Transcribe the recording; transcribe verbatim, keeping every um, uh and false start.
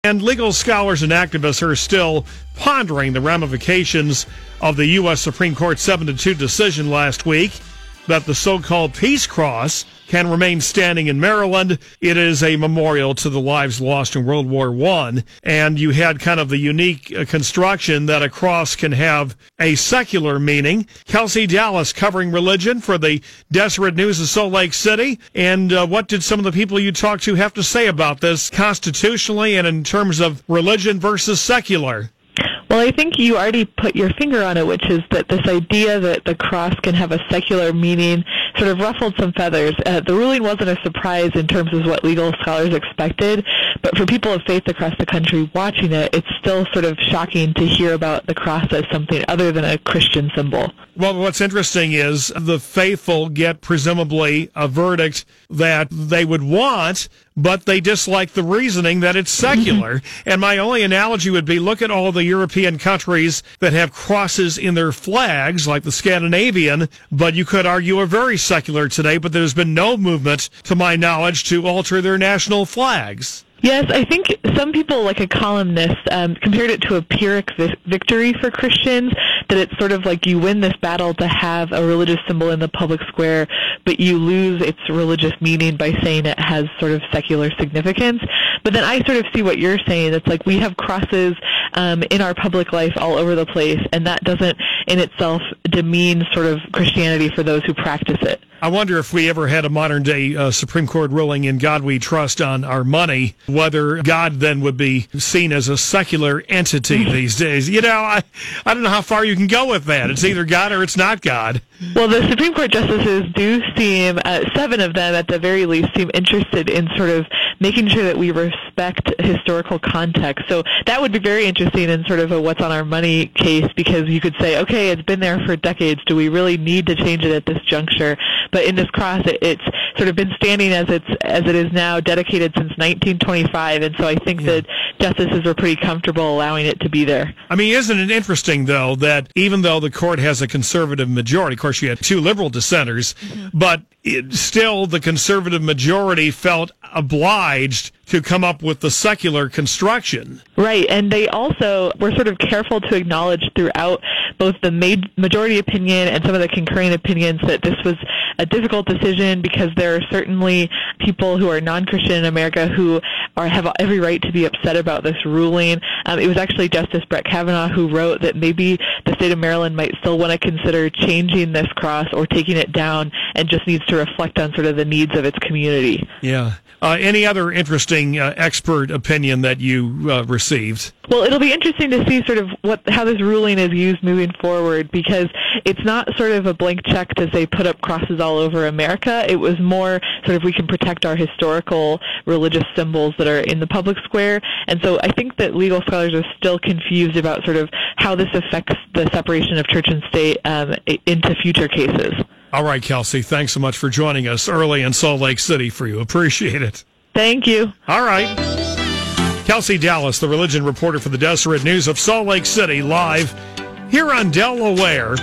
And legal scholars and activists are still pondering the ramifications of the U S Supreme Court seven to two decision last week that the so-called Peace Cross can remain standing in Maryland. It is a memorial to the lives lost in World War One. And you had kind of the unique uh, construction that a cross can have a secular meaning. Kelsey Dallas covering religion for the Deseret News of Salt Lake City. And uh, what did some of the people you talked to have to say about this constitutionally and in terms of religion versus secular? Well, I think you already put your finger on it, which is that this idea that the cross can have a secular meaning sort of ruffled some feathers. Uh, the ruling wasn't a surprise in terms of what legal scholars expected, but for people of faith across the country watching it, it's still sort of shocking to hear about the cross as something other than a Christian symbol. Well, what's interesting is the faithful get presumably a verdict that they would want, but they dislike the reasoning that it's secular. And my only analogy would be, look at all the European countries that have crosses in their flags, like the Scandinavian, but you could argue are very secular today, but there's been no movement, to my knowledge, to alter their national flags. Yes, I think some people, like a columnist, um, compared it to a Pyrrhic vi- victory for Christians, that it's sort of like you win this battle to have a religious symbol in the public square, but you lose its religious meaning by saying it has sort of secular significance. But then I sort of see what you're saying. It's like we have crosses um, in our public life all over the place, and that doesn't in itself demean sort of Christianity for those who practice it. I wonder if we ever had a modern-day uh, Supreme Court ruling in God We Trust on our money, whether God then would be seen as a secular entity these days. You know, I, I don't know how far you can go with that. It's either God or it's not God. Well, the Supreme Court justices do seem, uh, seven of them at the very least, seem interested in sort of making sure that we respect historical context. So that would be very interesting in sort of a what's on our money case, because you could say, okay, it's been there for decades. Do we really need to change it at this juncture? But in this cross, it, it's sort of been standing as it's as it is now, dedicated since nineteen twenty-five, and so I think yeah. that justices were pretty comfortable allowing it to be there. I mean, isn't it interesting, though, that even though the court has a conservative majority, of course you had two liberal dissenters, mm-hmm. but it, still the conservative majority felt obliged to come up with the secular construction. Right, and they also were sort of careful to acknowledge throughout both the majority opinion and some of the concurring opinions that this was a difficult decision, because there are certainly people who are non-Christian in America who are have every right to be upset about this ruling. Um, it was actually Justice Brett Kavanaugh who wrote that maybe the state of Maryland might still want to consider changing this cross or taking it down, and just needs to reflect on sort of the needs of its community. Yeah. Uh, any other interesting uh, expert opinion that you uh, received? Well, it'll be interesting to see sort of what how this ruling is used moving forward, because it's not sort of a blank check to say put up crosses all over America. It was more sort of we can protect our historical religious symbols that are in the public square. And so I think that legal scholars are still confused about sort of how this affects the separation of church and state um, into future cases. All right, Kelsey, thanks so much for joining us early in Salt Lake City for you. Appreciate it. Thank you. All right. Kelsey Dallas, the religion reporter for the Deseret News of Salt Lake City, live here on Delaware.